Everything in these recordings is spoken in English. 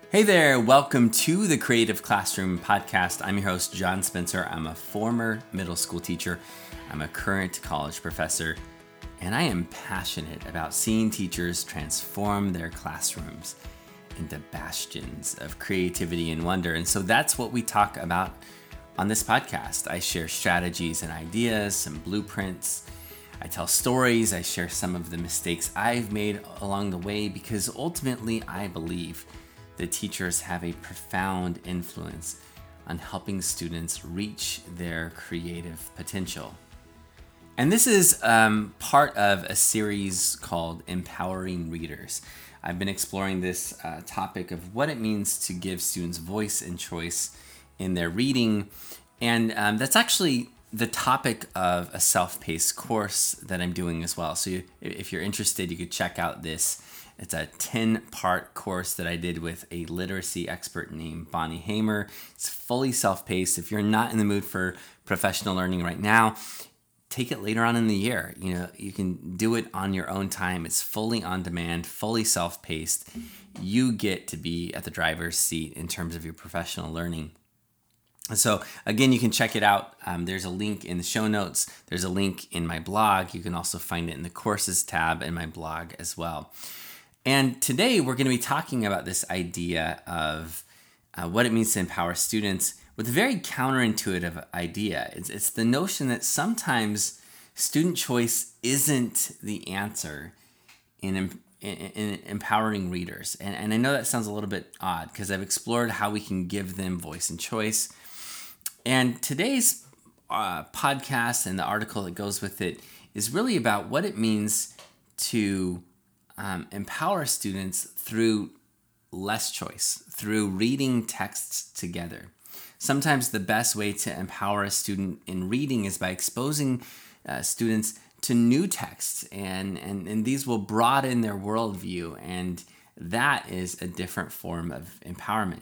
Hey there, welcome to the Creative Classroom Podcast. I'm your host, John Spencer. I'm a former middle school teacher. I'm a current college professor, and I am passionate about seeing teachers transform their classrooms into bastions of creativity and wonder. And so that's what we talk about on this podcast. I share strategies and ideas, some blueprints. I tell stories. I share some of the mistakes I've made along the way because ultimately I believe that teachers have a profound influence on helping students reach their creative potential. And this is part of a series called Empowering Readers. I've been exploring this topic of what it means to give students voice and choice in their reading. And that's actually the topic of a self-paced course that I'm doing as well. So if you're interested, you could check out this. It's a 10-part course that I did with a literacy expert named Bonnie Hamer. It's fully self-paced. If you're not in the mood for professional learning right now, take it later on in the year. You can do it on your own time. It's fully on demand, fully self-paced. You get to be at the driver's seat in terms of your professional learning. So again, you can check it out. There's a link in the show notes. There's a link in my blog. You can also find it in the courses tab in my blog as well. And today we're going to be talking about this idea of what it means to empower students with a very counterintuitive idea. It's the notion that sometimes student choice isn't the answer in empowering readers. And I know that sounds a little bit odd because I've explored how we can give them voice and choice. And today's podcast and the article that goes with it is really about what it means to empower students through less choice, through reading texts together. Sometimes the best way to empower a student in reading is by exposing students to new texts, and these will broaden their worldview, and that is a different form of empowerment.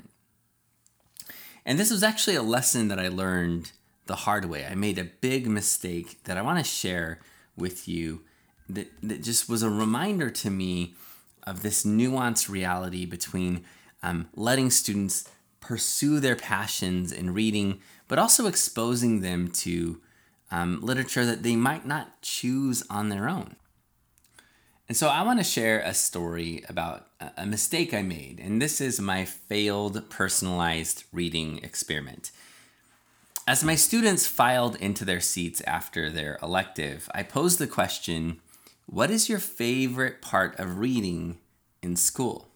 And this was actually a lesson that I learned the hard way. I made a big mistake that I want to share with you that just was a reminder to me of this nuanced reality between letting students pursue their passions in reading, but also exposing them to literature that they might not choose on their own. And so I want to share a story about a mistake I made, and this is my failed personalized reading experiment. As my students filed into their seats after their elective, I posed the question, what is your favorite part of reading in school?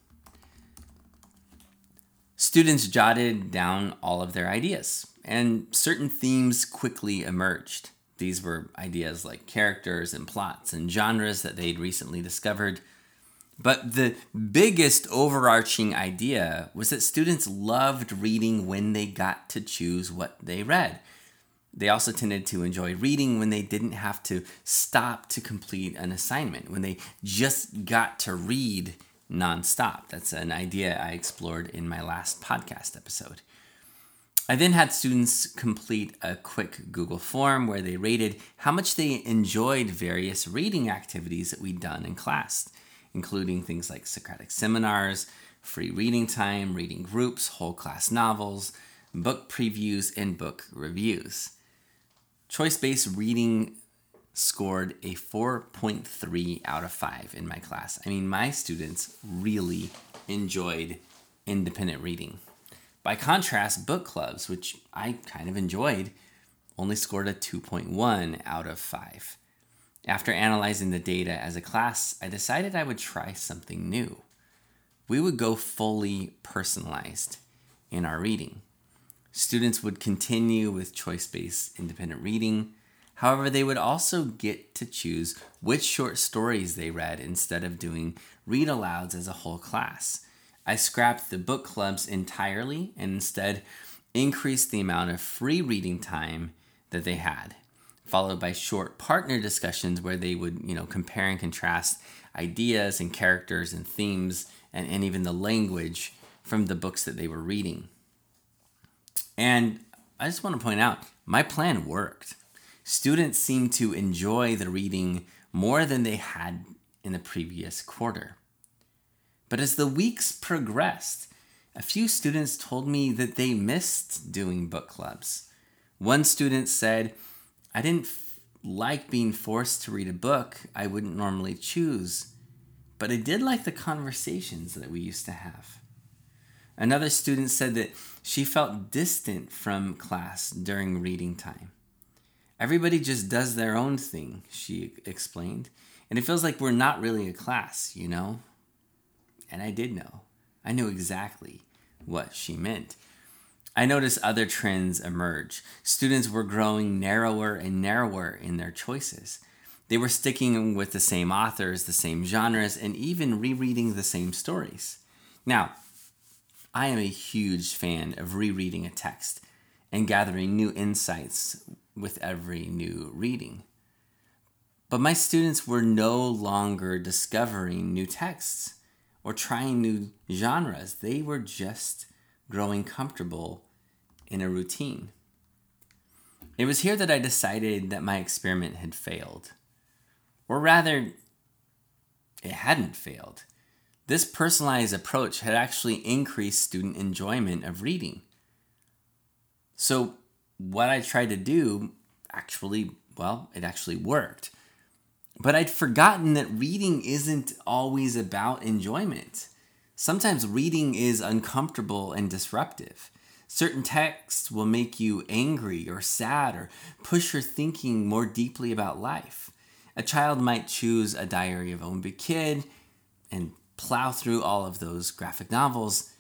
Students jotted down all of their ideas, and certain themes quickly emerged. These were ideas like characters and plots and genres that they'd recently discovered. But the biggest overarching idea was that students loved reading when they got to choose what they read. They also tended to enjoy reading when they didn't have to stop to complete an assignment, when they just got to read nonstop. That's an idea I explored in my last podcast episode. I then had students complete a quick Google form where they rated how much they enjoyed various reading activities that we'd done in class, including things like Socratic seminars, free reading time, reading groups, whole class novels, book previews, and book reviews. Choice-based reading scored a 4.3 out of 5 in my class. I mean, my students really enjoyed independent reading. By contrast, book clubs, which I kind of enjoyed, only scored a 2.1 out of 5. After analyzing the data as a class, I decided I would try something new. We would go fully personalized in our reading. Students would continue with choice-based independent reading. However, they would also get to choose which short stories they read instead of doing read-alouds as a whole class. I scrapped the book clubs entirely and instead increased the amount of free reading time that they had, followed by short partner discussions where they would, compare and contrast ideas and characters and themes and even the language from the books that they were reading. And I just want to point out, my plan worked. Students seemed to enjoy the reading more than they had in the previous quarter. But as the weeks progressed, A few students told me that they missed doing book clubs. One student said, I didn't like being forced to read a book I wouldn't normally choose, but I did like the conversations that we used to have. Another student said that she felt distant from class during reading time. Everybody just does their own thing, she explained, and it feels like we're not really a class, you know? And I did know. I knew exactly what she meant. I noticed other trends emerge. Students were growing narrower and narrower in their choices. They were sticking with the same authors, the same genres, and even rereading the same stories. Now, I am a huge fan of rereading a text and gathering new insights with every new reading. But my students were no longer discovering new texts or trying new genres. They were just growing comfortable in a routine. It was here that I decided that my experiment had failed. Or rather, it hadn't failed. This personalized approach had actually increased student enjoyment of reading. So what I tried to do it actually worked. But I'd forgotten that reading isn't always about enjoyment. Sometimes reading is uncomfortable and disruptive. Certain texts will make you angry or sad or push your thinking more deeply about life. A child might choose A Diary of a Wimpy Kid and plow through all of those graphic novels.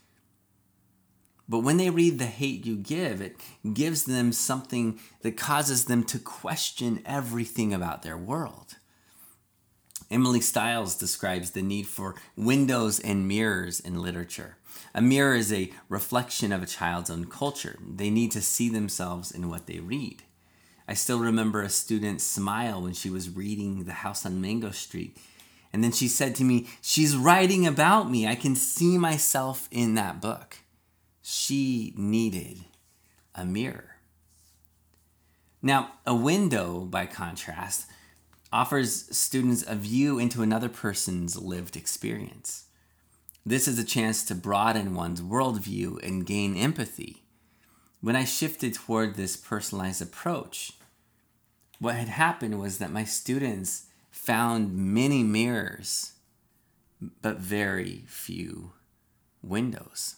But when they read The Hate U Give, it gives them something that causes them to question everything about their world. Emily Stiles describes the need for windows and mirrors in literature. A mirror is a reflection of a child's own culture. They need to see themselves in what they read. I still remember a student's smile when she was reading The House on Mango Street. And then she said to me, "She's writing about me. I can see myself in that book." She needed a mirror. Now, a window, by contrast, offers students a view into another person's lived experience. This is a chance to broaden one's worldview and gain empathy. When I shifted toward this personalized approach, what had happened was that my students found many mirrors, but very few windows.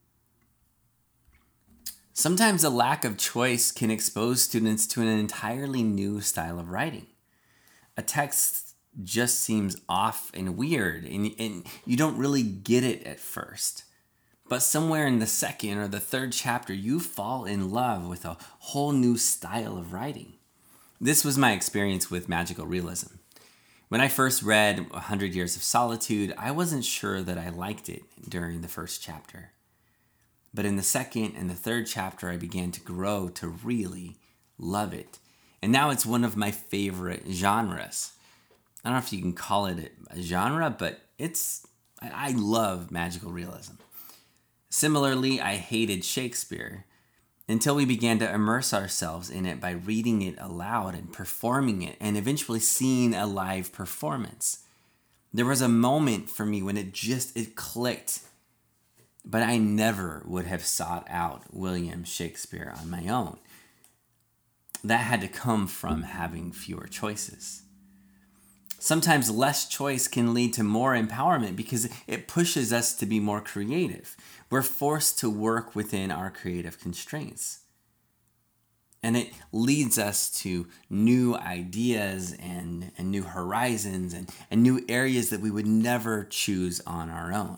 Sometimes a lack of choice can expose students to an entirely new style of writing. A text just seems off and weird, and you don't really get it at first. But somewhere in the second or the third chapter, you fall in love with a whole new style of writing. This was my experience with magical realism. When I first read 100 Years of Solitude, I wasn't sure that I liked it during the first chapter. But in the second and the third chapter, I began to grow to really love it. And now it's one of my favorite genres. I don't know if you can call it a genre, but I love magical realism. Similarly, I hated Shakespeare until we began to immerse ourselves in it by reading it aloud and performing it and eventually seeing a live performance. There was a moment for me when it clicked, but I never would have sought out William Shakespeare on my own. That had to come from having fewer choices. Sometimes less choice can lead to more empowerment because it pushes us to be more creative. We're forced to work within our creative constraints. And it leads us to new ideas and new horizons and new areas that we would never choose on our own.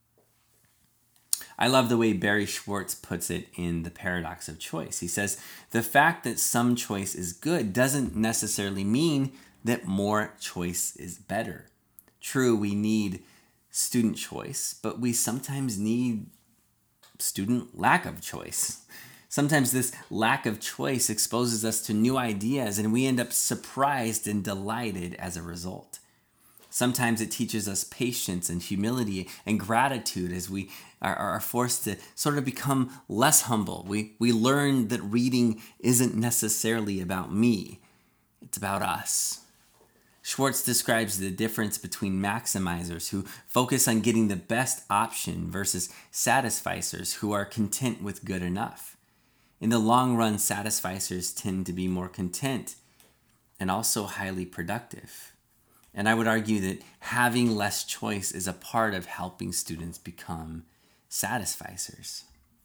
I love the way Barry Schwartz puts it in The Paradox of Choice. He says, the fact that some choice is good doesn't necessarily mean that more choice is better. True, we need student choice, but we sometimes need student lack of choice. Sometimes this lack of choice exposes us to new ideas, and we end up surprised and delighted as a result. Sometimes it teaches us patience and humility and gratitude as we are forced to sort of become less humble. We learn that reading isn't necessarily about me. It's about us. Schwartz describes the difference between maximizers who focus on getting the best option versus satisficers who are content with good enough. In the long run, satisficers tend to be more content and also highly productive. And I would argue that having less choice is a part of helping students become satisficers.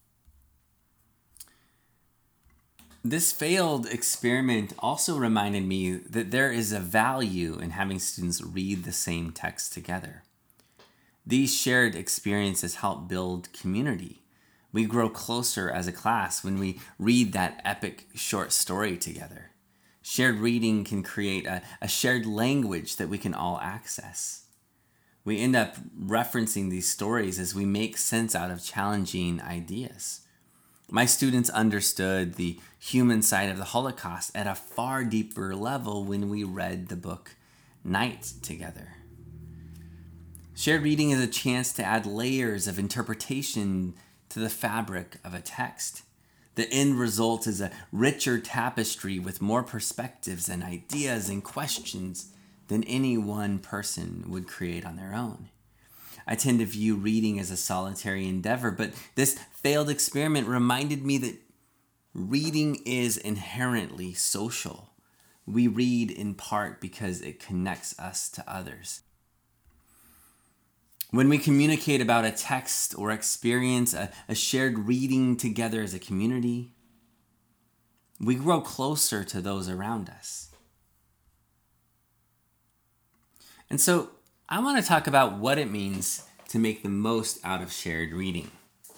This failed experiment also reminded me that there is a value in having students read the same text together. These shared experiences help build community. We grow closer as a class when we read that epic short story together. Shared reading can create a shared language that we can all access. We end up referencing these stories as we make sense out of challenging ideas. My students understood the human side of the Holocaust at a far deeper level when we read the book Night together. Shared reading is a chance to add layers of interpretation to the fabric of a text. The end result is a richer tapestry with more perspectives and ideas and questions than any one person would create on their own. I tend to view reading as a solitary endeavor, but this failed experiment reminded me that reading is inherently social. We read in part because it connects us to others. When we communicate about a text or experience a shared reading together as a community, we grow closer to those around us. And so I want to talk about what it means to make the most out of shared reading.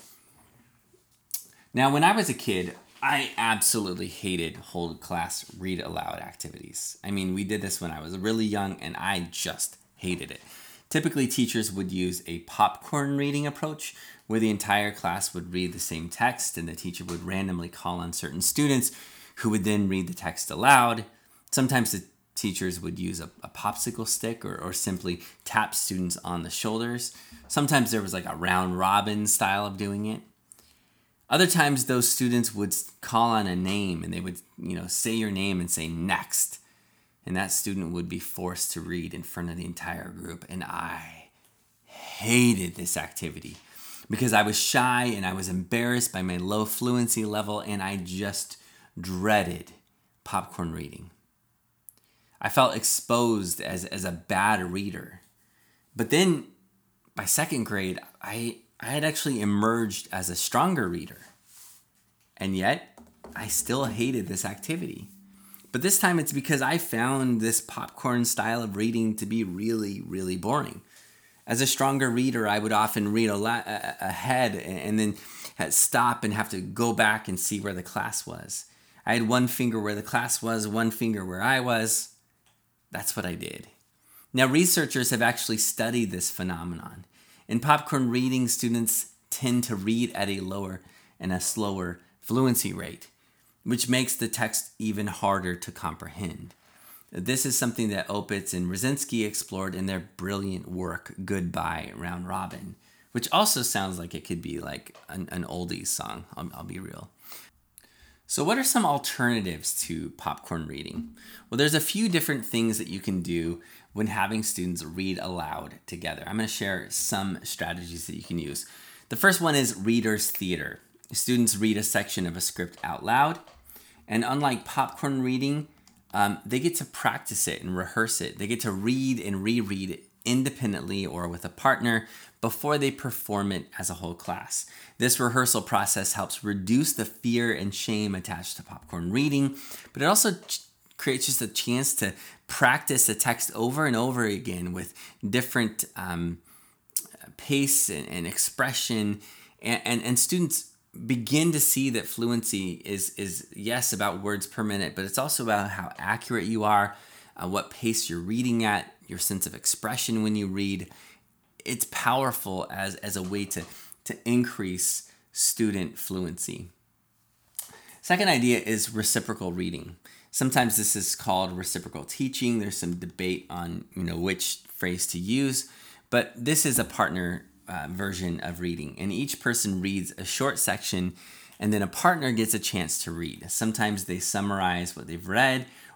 Now, when I was a kid, I absolutely hated whole class read aloud activities. I mean, we did this when I was really young and I just hated it. Typically, teachers would use a popcorn reading approach where the entire class would read the same text and the teacher would randomly call on certain students who would then read the text aloud. Sometimes the teachers would use a popsicle stick or simply tap students on the shoulders. Sometimes there was like a round robin style of doing it. Other times those students would call on a name and they would, say your name and say next. And that student would be forced to read in front of the entire group. And I hated this activity because I was shy and I was embarrassed by my low fluency level and I just dreaded popcorn reading. I felt exposed as a bad reader. But then by second grade, I had actually emerged as a stronger reader. And yet, I still hated this activity. But this time it's because I found this popcorn style of reading to be really, really boring. As a stronger reader, I would often read ahead and then stop and have to go back and see where the class was. I had one finger where the class was, one finger where I was. That's what I did. Now, researchers have actually studied this phenomenon. In popcorn reading, students tend to read at a lower and a slower fluency rate, which makes the text even harder to comprehend. This is something that Opitz and Brzezinski explored in their brilliant work, Goodbye, Round Robin, which also sounds like it could be like an oldies song, I'll be real. So what are some alternatives to popcorn reading? Well, there's a few different things that you can do when having students read aloud together. I'm going to share some strategies that you can use. The first one is reader's theater. Students read a section of a script out loud, and unlike popcorn reading, they get to practice it and rehearse it. They get to read and reread it independently or with a partner before they perform it as a whole class. This rehearsal process helps reduce the fear and shame attached to popcorn reading, but it also creates just a chance to practice the text over and over again with different pace and expression, and students begin to see that fluency is yes about words per minute, but it's also about how accurate you are, what pace you're reading at, your sense of expression when you read. It's powerful as a way to increase student fluency. Second idea is reciprocal reading. Sometimes this is called reciprocal teaching. There's some debate on which phrase to use, but this is a partner version of reading, and each person reads a short section and then a partner gets a chance to read. Sometimes they summarize what they've read,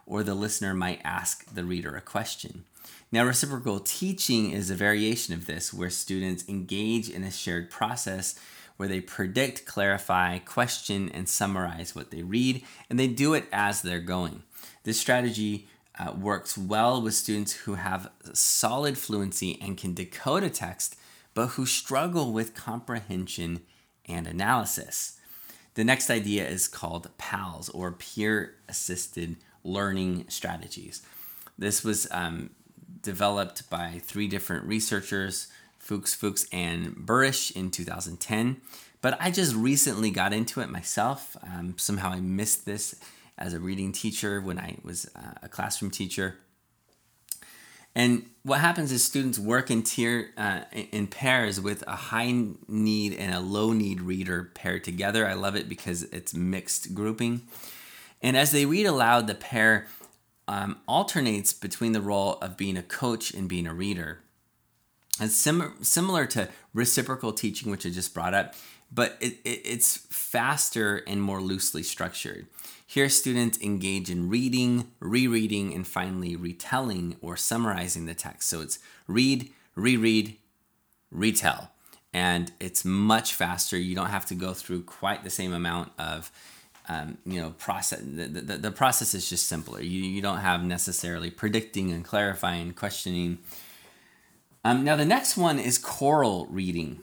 or the listener might ask the reader a question. Now, reciprocal teaching is a variation of this, where students engage in a shared process where they predict, clarify, question, and summarize what they read, and they do it as they're going. This strategy works well with students who have solid fluency and can decode a text, but who struggle with comprehension and analysis. The next idea is called PALS, or peer-assisted learning strategies. This was developed by 3 different researchers, Fuchs, and Burish in 2010. But I just recently got into it myself. Somehow I missed this as a reading teacher when I was a classroom teacher. And what happens is students work in pairs with a high need and a low need reader paired together. I love it because it's mixed grouping. And as they read aloud, the pair alternates between the role of being a coach and being a reader. It's similar to reciprocal teaching, which I just brought up, but it's faster and more loosely structured. Here, students engage in reading, rereading, and finally retelling or summarizing the text. So it's read, reread, retell. And it's much faster. You don't have to go through quite the same amount of process. The process is just simpler. You don't have necessarily predicting and clarifying, questioning. Now, the next one is choral reading.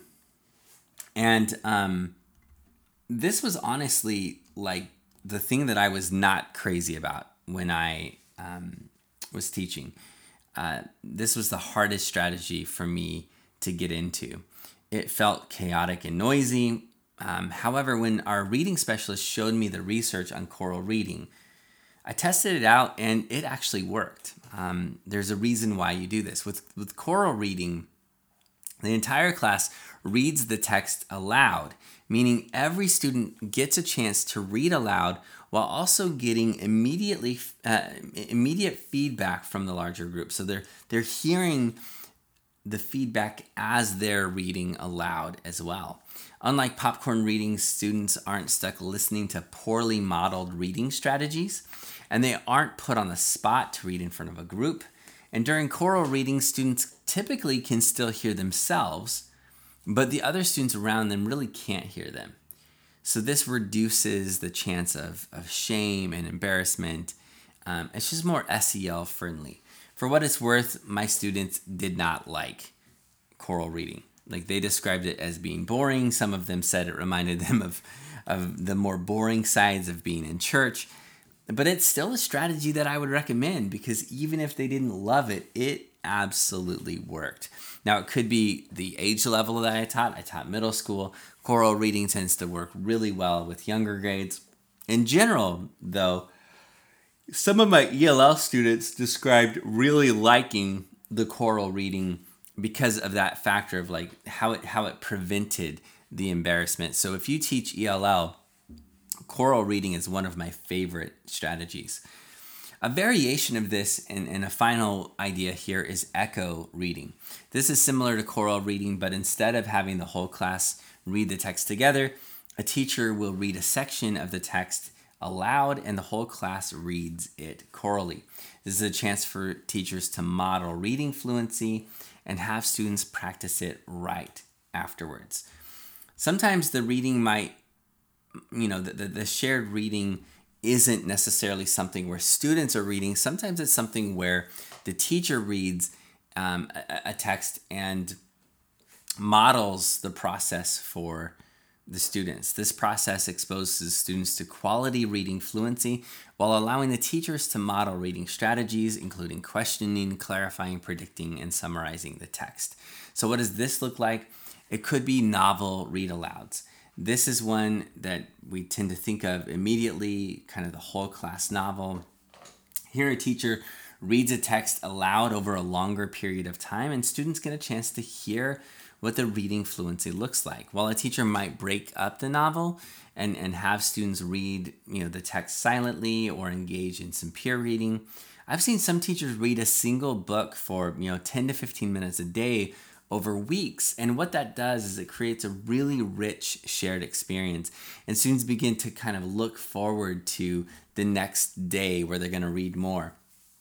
And this was honestly like the thing that I was not crazy about when I was teaching. This was the hardest strategy for me to get into. It felt chaotic and noisy. However, when our reading specialist showed me the research on choral reading, I tested it out and it actually worked. There's a reason why you do this. With choral reading, the entire class reads the text aloud, meaning every student gets a chance to read aloud while also getting immediate feedback from the larger group. So they're hearing the feedback as they're reading aloud as well. Unlike popcorn reading, students aren't stuck listening to poorly modeled reading strategies, and they aren't put on the spot to read in front of a group. And during choral reading, students typically can still hear themselves, but the other students around them really can't hear them. So this reduces the chance of shame and embarrassment. It's just more SEL friendly. For what it's worth, my students did not like choral reading. Like, they described it as being boring. Some of them said it reminded them of the more boring sides of being in church. But it's still a strategy that I would recommend, because even if they didn't love it, it absolutely worked. Now, it could be the age level that I taught. I taught middle school. Choral reading tends to work really well with younger grades. In general, though, some of my ELL students described really liking the choral reading because of that factor of like how it prevented the embarrassment. So if you teach ELL, choral reading is one of my favorite strategies. A variation of this, and a final idea here, is echo reading. This is similar to choral reading, but instead of having the whole class read the text together, a teacher will read a section of the text aloud and the whole class reads it chorally. This is a chance for teachers to model reading fluency and have students practice it right afterwards. Sometimes the reading might, the shared reading isn't necessarily something where students are reading. Sometimes it's something where the teacher reads a text and models the process for the students. This process exposes students to quality reading fluency while allowing the teachers to model reading strategies, including questioning, clarifying, predicting, and summarizing the text. So what does this look like? It could be novel read-alouds. This is one that we tend to think of immediately, kind of the whole class novel. Here, a teacher reads a text aloud over a longer period of time, and students get a chance to hear what the reading fluency looks like. While a teacher might break up the novel and have students read the text silently or engage in some peer reading, I've seen some teachers read a single book for 10 to 15 minutes a day over weeks. And what that does is it creates a really rich shared experience. And students begin to kind of look forward to the next day where they're going to read more.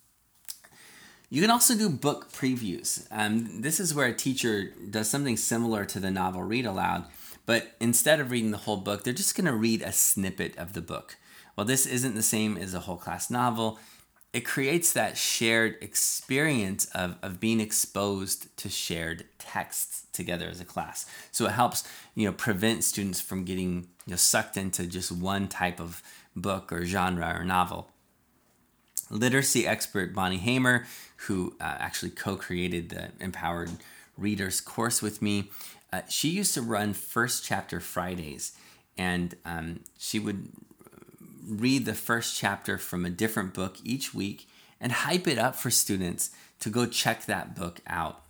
You can also do book previews. This is where a teacher does something similar to the novel read aloud, but instead of reading the whole book, they're just going to read a snippet of the book. While this isn't the same as a whole class novel, it creates that shared experience of being exposed to shared texts together as a class. So it helps, prevent students from getting sucked into just one type of book or genre or novel. Literacy expert Bonnie Hamer, who actually co-created the Empowered Readers course with me, she used to run First Chapter Fridays, and she would read the first chapter from a different book each week and hype it up for students to go check that book out.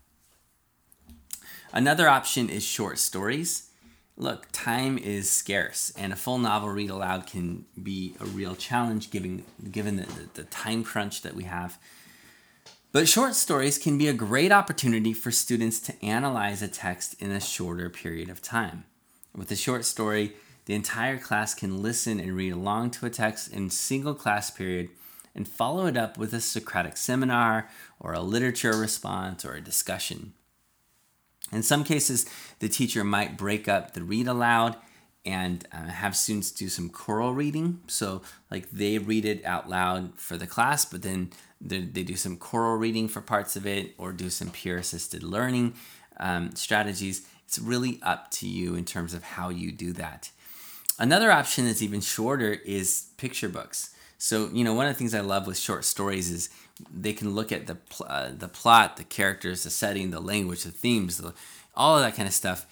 Another option is short stories. Look, time is scarce, and a full novel read aloud can be a real challenge given the time crunch that we have. But short stories can be a great opportunity for students to analyze a text in a shorter period of time. With a short story, the entire class can listen and read along to a text in a single class period and follow it up with a Socratic seminar or a literature response or a discussion. In some cases, the teacher might break up the read aloud and have students do some choral reading. So like they read it out loud for the class, but then they do some choral reading for parts of it or do some peer assisted learning strategies. It's really up to you in terms of how you do that. Another option that's even shorter is picture books. So, one of the things I love with short stories is they can look at the plot, the characters, the setting, the language, the themes, all of that kind of stuff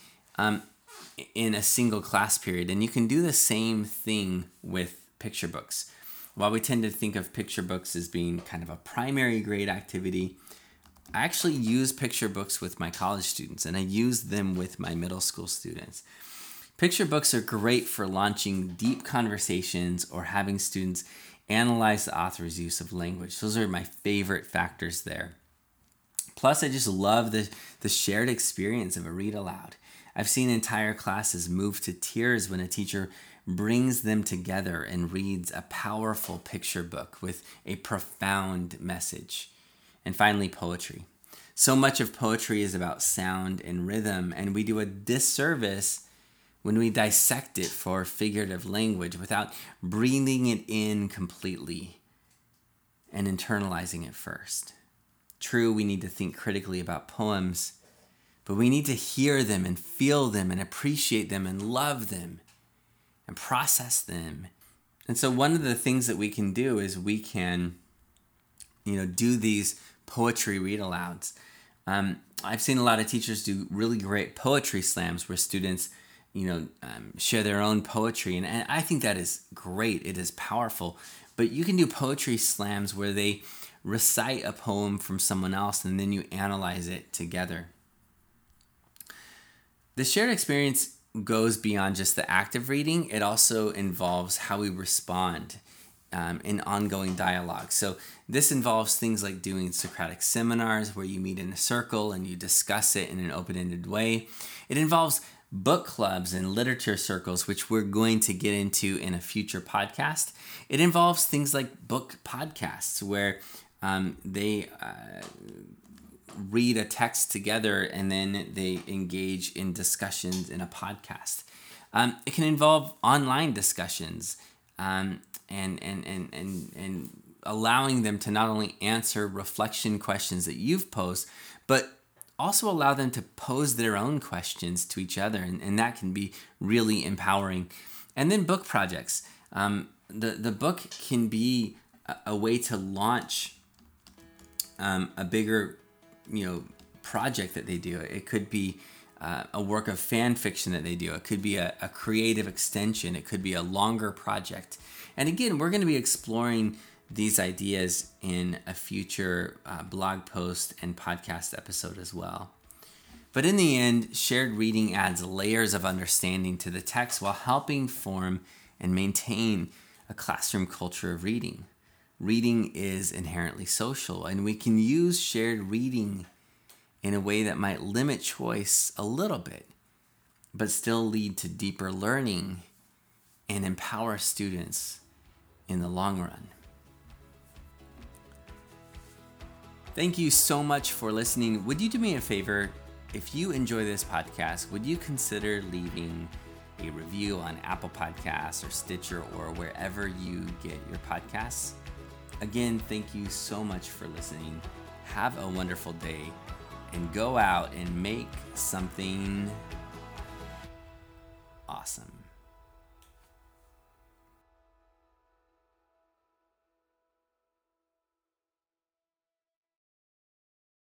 in a single class period. And you can do the same thing with picture books. While we tend to think of picture books as being kind of a primary grade activity, I actually use picture books with my college students, and I use them with my middle school students. Picture books are great for launching deep conversations or having students analyze the author's use of language. Those are my favorite factors there. Plus, I just love the shared experience of a read aloud. I've seen entire classes move to tears when a teacher brings them together and reads a powerful picture book with a profound message. And finally, poetry. So much of poetry is about sound and rhythm, and we do a disservice when we dissect it for figurative language without breathing it in completely and internalizing it first. True, we need to think critically about poems, but we need to hear them and feel them and appreciate them and love them and process them. And so one of the things that we can do is we can, do these poetry read alouds. I've seen a lot of teachers do really great poetry slams where students share their own poetry. And I think that is great. It is powerful. But you can do poetry slams where they recite a poem from someone else and then you analyze it together. The shared experience goes beyond just the act of reading. It also involves how we respond in ongoing dialogue. So this involves things like doing Socratic seminars where you meet in a circle and you discuss it in an open-ended way. It involves book clubs and literature circles, which we're going to get into in a future podcast. It involves things like book podcasts where they read a text together and then they engage in discussions in a podcast. It can involve online discussions and allowing them to not only answer reflection questions that you've posed, but also allow them to pose their own questions to each other, and that can be really empowering. And then book projects. The book can be a way to launch a bigger, project that they do. It could be a work of fan fiction that they do. It could be a creative extension. It could be a longer project. And again, we're going to be exploring these ideas in a future blog post and podcast episode as well. But in the end, shared reading adds layers of understanding to the text while helping form and maintain a classroom culture of reading. Reading is inherently social, and we can use shared reading in a way that might limit choice a little bit, but still lead to deeper learning and empower students in the long run. Thank you so much for listening. Would you do me a favor? If you enjoy this podcast, would you consider leaving a review on Apple Podcasts or Stitcher or wherever you get your podcasts? Again, thank you so much for listening. Have a wonderful day and go out and make something awesome.